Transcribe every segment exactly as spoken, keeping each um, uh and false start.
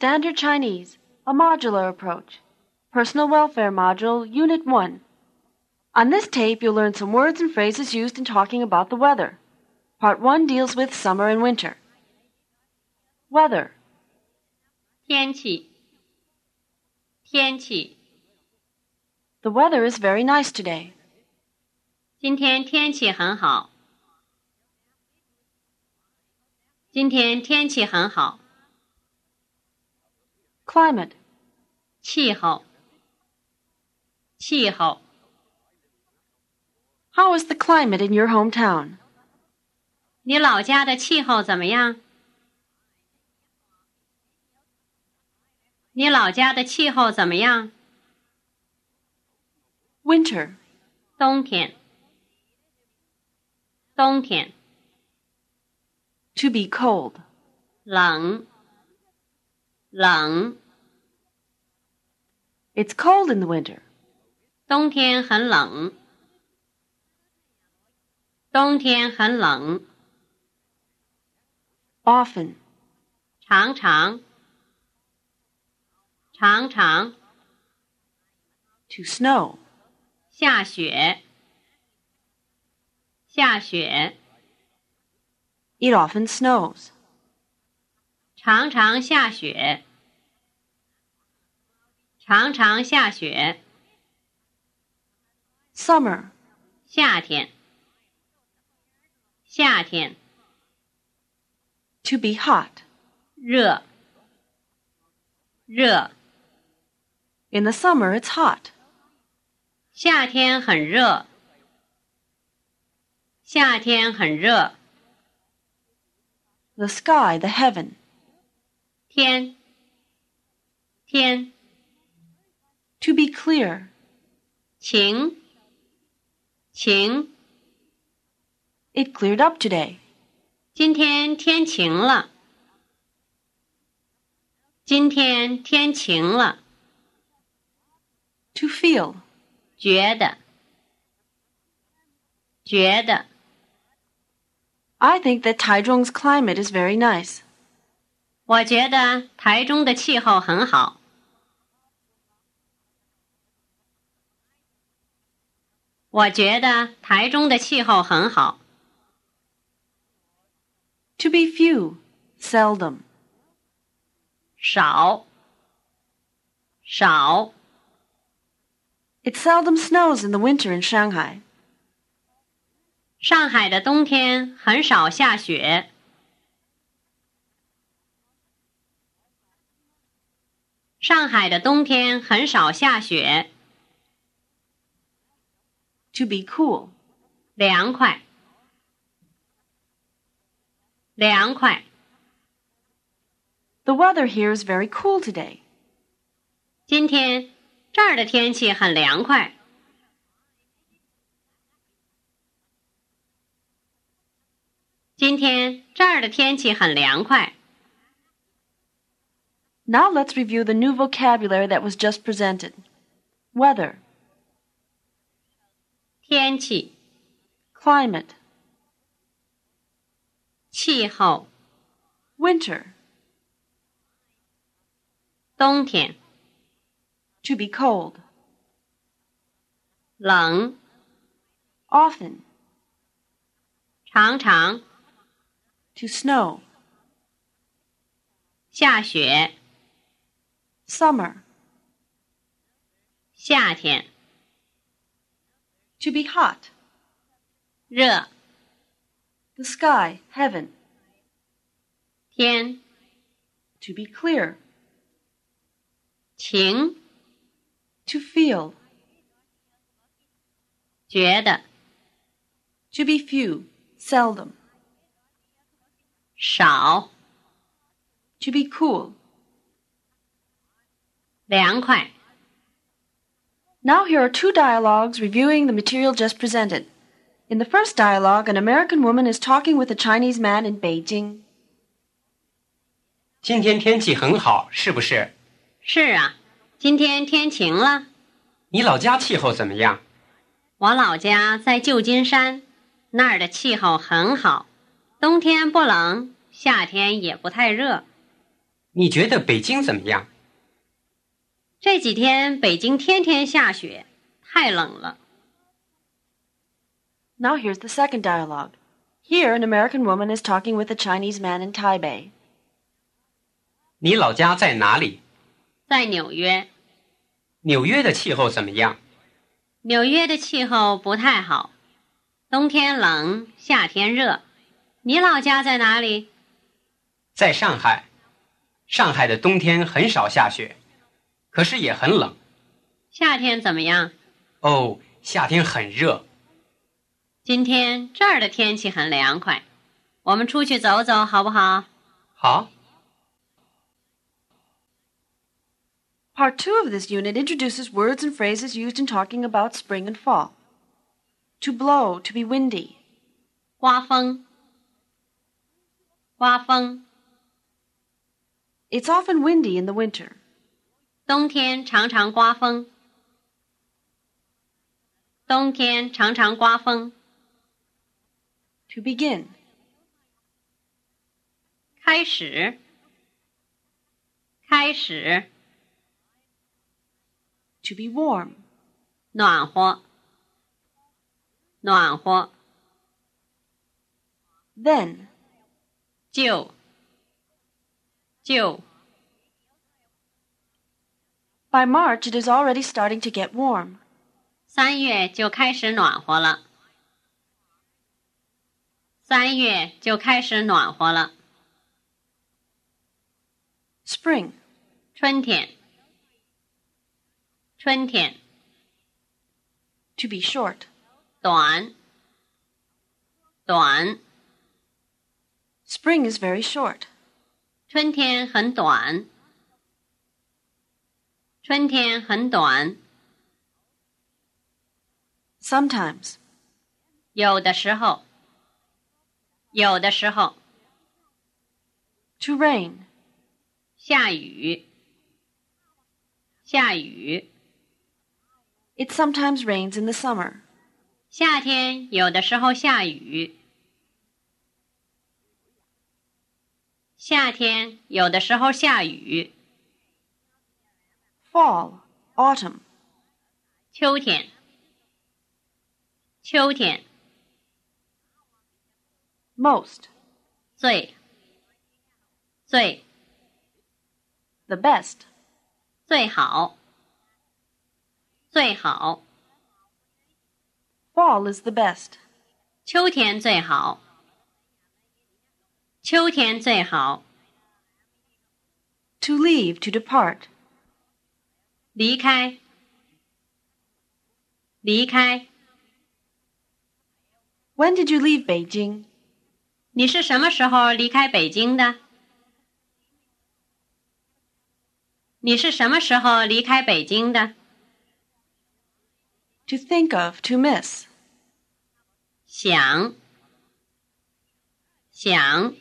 Standard Chinese, a modular approach. Personal Welfare Module, Unit one. On this tape, you'll learn some words and phrases used in talking about the weather. Part one deals with summer and winter. Weather. 天气，天气， The weather is very nice today. 今天天气很好。今天天气很好。 Climate. 气候，气候， How is the climate in your hometown? 你老家的气候怎么样？你老家的气候怎么样？ Winter. 冬天，冬天， To be cold. 冷，冷， It's cold in the winter. 冬天很冷，冬天很冷， Often. 常常，常常， To snow. 下雪，下雪， It often snows. 常常下雪，常常下雪， Summer. 夏天，夏天， To be hot. 热，热， In the summer, it's hot. 夏天很热，夏天很热， The sky, the heaven. 天，天， To be clear. 晴，晴， It cleared up today. 今天天晴了，今天天晴了， To feel. 觉得，觉得， I think that Taichung's climate is very nice. 我觉得台中的气候很好。我觉得台中的气候很好。 To be few. Seldom. 少，少， It seldom snows in the winter in Shanghai. 上海的冬天很少下雪。上海的冬天很少下雪。 To be cool. 凉快，凉快， The weather here is very cool today. 今天这儿的天气很凉快。今天这儿的天气很凉快。 Now let's review the new vocabulary that was just presented. Weather. 天气， Climate. 气候， Winter. 冬天， To be cold. 冷， Often. 常常， To snow. 下雪， Summer. 夏天， To be hot. 热， The sky, heaven. 天， To be clear. 晴， To feel. 觉得， To be few. Seldom. 少， To be cool. 凉快。 Now here are two dialogues reviewing the material just presented. In the first dialogue, an American woman is talking with a Chinese man in Beijing. 今天天气很好，是不是？ 是啊，今天天晴了。 你老家气候怎么样？ 我老家在旧金山，那儿的气候很好，冬天不冷，夏天也不太热。 你觉得北京怎么样？ 这几天北京天天下雪，太冷了。 Now here's the second dialogue. Here, an American woman is talking with a Chinese man in Taipei. 你老家在哪里？ 在纽约， 纽约的气候怎么样？ 纽约的气候不太好，冬天冷，夏天热。你老家在哪里？ 在上海。上海的冬天很少下雪，可是也很冷。 夏天怎么样？ 哦，夏天很热。 今天这儿的天气很凉快，我们出去走走好不好？ 好。 Part two of this unit introduces words and phrases used in talking about spring and fall. To blow, to be windy. 刮风，刮风。 It's often windy in the winter. 冬天常常刮风，冬天常常刮风。 To begin. 开始，开始。 To be warm. 暖和，暖和。 Then. 就，就。 By March, it is already starting to get warm. 三月就开始暖和了，三月就开始暖和了。 Spring. 春天，春天。 To be short. 短，短。 Spring is very short. 春天很短，春天很短。 Sometimes. 有的时候，有的时候。 To rain. 下雨，下雨。 It sometimes rains in the summer. 夏天有的时候下雨，夏天有的时候下雨。 Fall. Autumn. 秋天，秋天。 Most. 最，最， The best. 最好，最好。 Fall is the best. 秋天最好，秋天最好。 To leave, to depart. 离开，离开。 When did you leave Beijing? 你是什么时候离开北京的？你是什么时候离开北京的？ To think of, to miss. 想，想。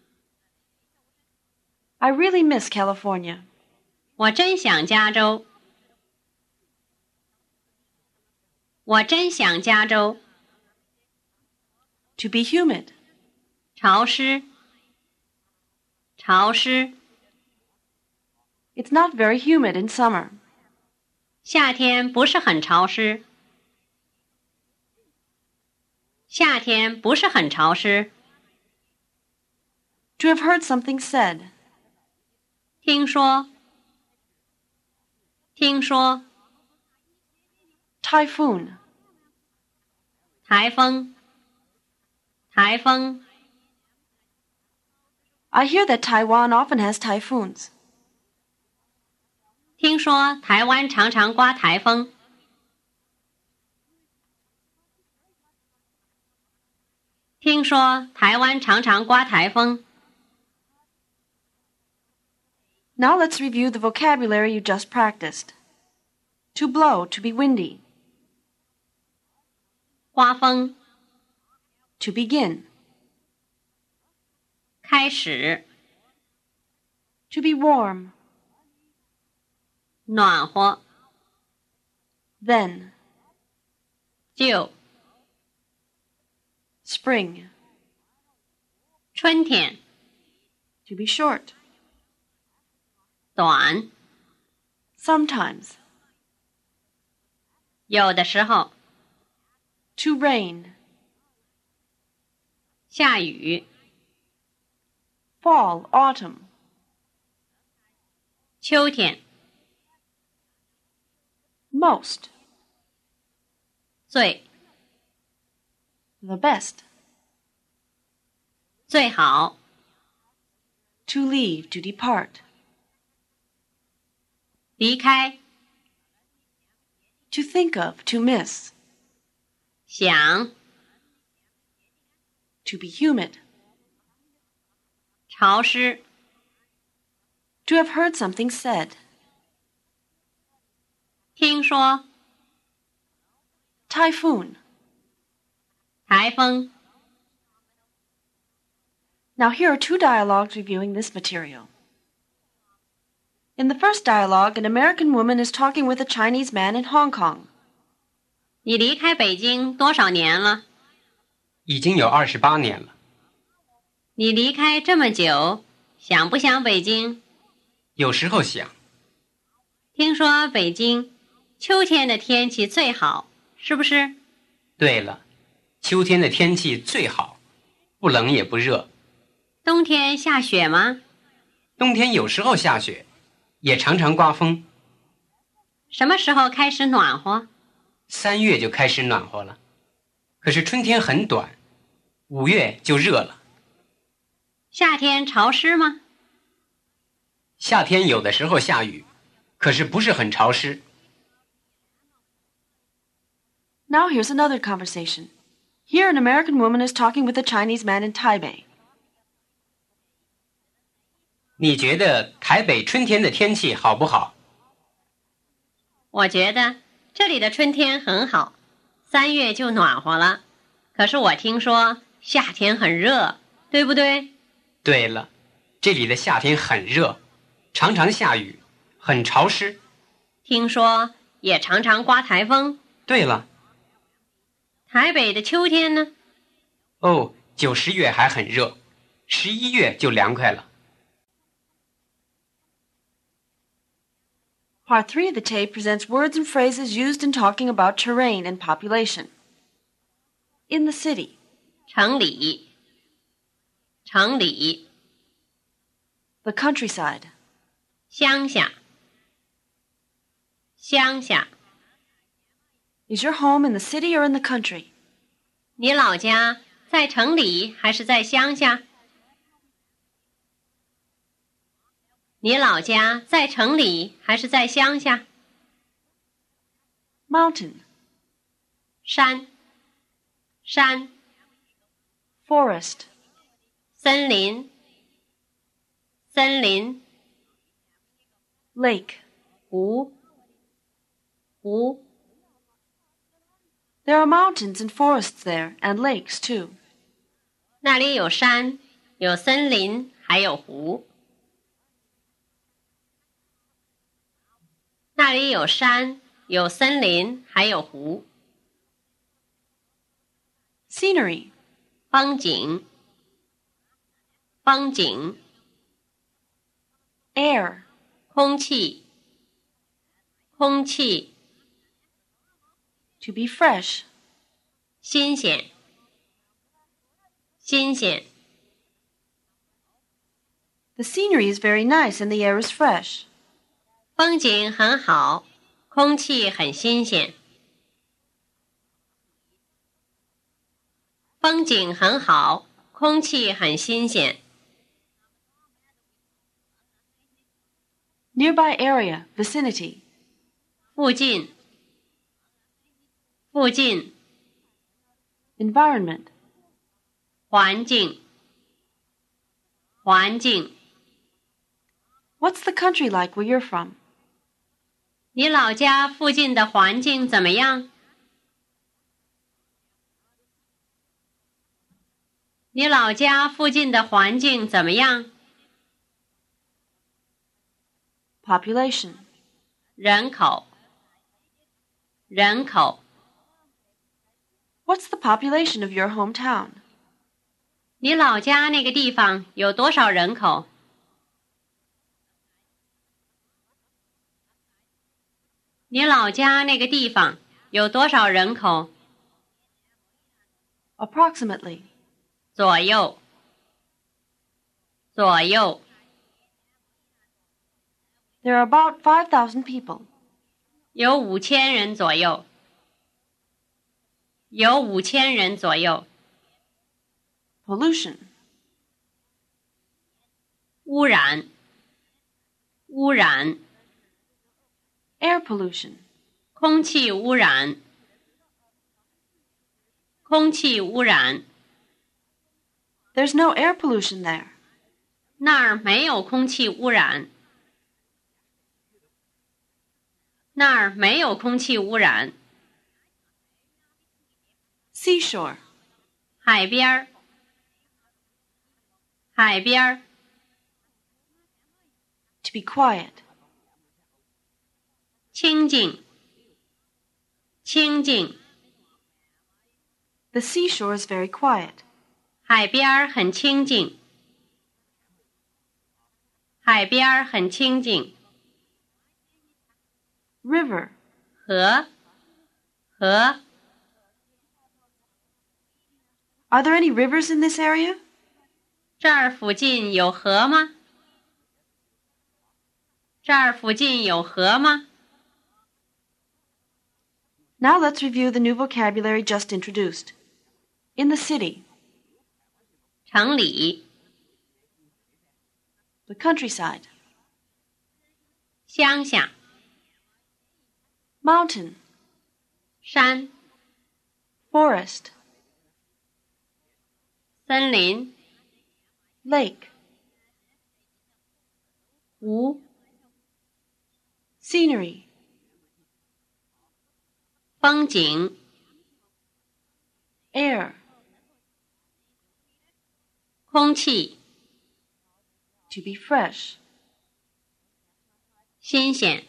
I really miss California. 我真想加州，我真想加州。 To be humid. 潮湿，潮湿。 It's not very humid in summer. 夏天不是很潮湿，夏天不是很潮湿。 To have heard something said. 听说，听说。 Typhoon. 台风，台风。 I hear that Taiwan often has typhoons. 听说台湾常常刮台风。听说台湾常常刮台风。 Now let's review the vocabulary you just practiced. To blow, to be windy. 刮风， To begin. 开始， To be warm. 暖和， Then. 就， Spring. 春天， To be short. 短， sometimes, 有的时候， to rain, 下雨， fall, autumn, 秋天， most, 最， the best, 最好， to leave, to depart, 离开， to think of, to miss, 想， to be humid, 潮湿， to have heard something said, 听说， typhoon. 台风。 Now here are two dialogues reviewing this material. In the first dialogue, an American woman is talking with a Chinese man in Hong Kong. 你离开北京多少年了？ 已经有二十八年了。 你离开这么久，想不想北京？ 有时候想， 听说北京秋天的天气最好，是不是？ 对了，秋天的天气最好，不冷也不热。 冬天下雪吗？ 冬天有时候下雪，也常常刮风。 什么时候开始暖和？ 三月就开始暖和了，可是春天很短，五月就热了。 夏天潮湿吗？ 夏天有的时候下雨，可是不是很潮湿。 Now here's another conversation. Here an American woman is talking with a Chinese man in Taipei. 你觉得台北春天的天气好不好？ 我觉得这里的春天很好，三月就暖和了。可是我听说夏天很热，对不对？ 对了，这里的夏天很热，常常下雨，很潮湿。 听说也常常刮台风。 对了， 台北的秋天呢？ 哦，九十月还很热，十一月就凉快了。 Part three of the tape presents words and phrases used in talking about terrain and population. In the city, 城里，城里， the countryside, 乡下，乡下。 is your home in the city or in the country? 你老家在城里还是在乡下？你老家在城里还是在乡下？ Mountain, 山，山， forest, 森林，森林， lake. 湖，湖。 There are mountains and forests there, and lakes too. 那里有山，有森林，还有湖。那里有山，有森林，还有湖。 Scenery, 风景，风景， air, 空气，空气， to be fresh. 新鲜，新鲜。 The scenery is very nice and the air is fresh. 风景很好，空气很新鲜。风景很好，空气很新鲜。 Nearby area, vicinity. 附近，附近， Environment, 环境，环境。 what's the country like where you're from? 你老家附近的环境怎么样？你老家附近的环境怎么样？ Population, 人口，人口。 what's the population of your hometown? 你老家那个地方有多少人口？ 你老家那个地方有多少人口？ Approximately. 左右，左右。 There are about five thousand people. 有五千人左右，有五千人左右。 Pollution. 污染，污染。 Air pollution. 空气污染，空气污染。 There's no air pollution there. 那儿没有空气污染，那儿没有空气污染。 Seashore. 海边儿，海边儿。 To be quiet. 清静，清静。 The seashore is very quiet. 海边儿很清静，海边儿很清静。 River. 河，河。 Are there any rivers in this area? 这儿附近有河吗？这儿附近有河吗？ Now let's review the new vocabulary just introduced. In the city. 城里， The countryside. 乡下， Mountain. 山， Forest. 森林， Lake. 湖， Scenery. 风景， Air. 空气， To be fresh. 新鲜，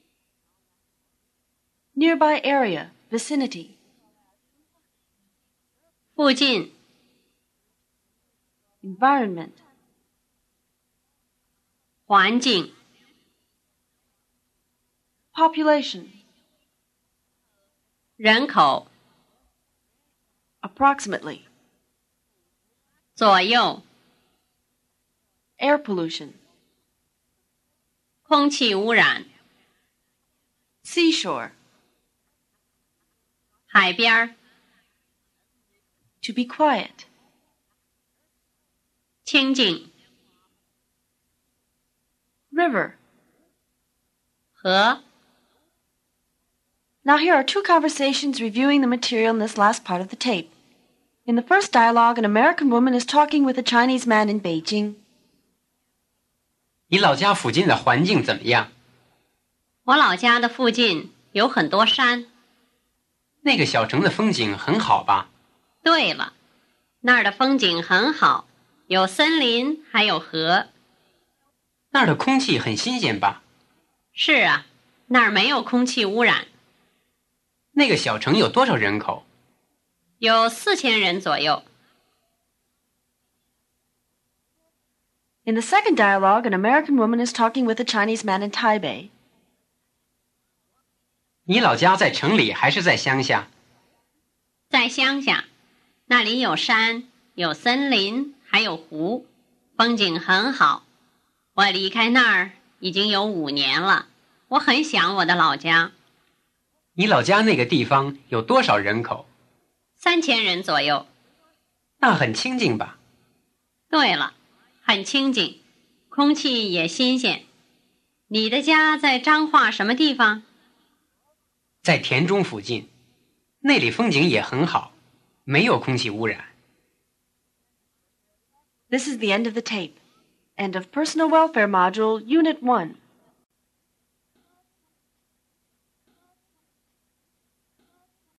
Nearby area. Vicinity. 附近， Environment. 环境， Population. 人口， Approximately. 左右， Air pollution. 空气污染， Seashore. 海边儿， To be quiet. 清静， River. 河。 Now here are two conversations reviewing the material in this last part of the tape. In the first dialogue, an American woman is talking with a Chinese man in Beijing. 你老家附近的环境怎么样？ 我老家的附近有很多山。 那个小城的风景很好吧？ 对了，那儿的风景很好，有森林，还有河。 那儿的空气很新鲜吧？ 是啊，那儿没有空气污染。 那个小城有多少人口？ 有四千人左右。 In the second dialogue, an American woman is talking with a Chinese man in Taipei. 你老家在城里还是在乡下？ 在乡下，那里有山，有森林，还有湖，风景很好。我离开那儿已经有五年了，我很想我的老家。 你老家那个地方有多少人口？ 三千人左右。 那很清静吧？ 对了，很清静，空气也新鲜。你的家在彰化什么地方？ 在田中附近，那里风景也很好，没有空气污染。 This is the end of the tape. End of Personal Welfare Module, Unit one.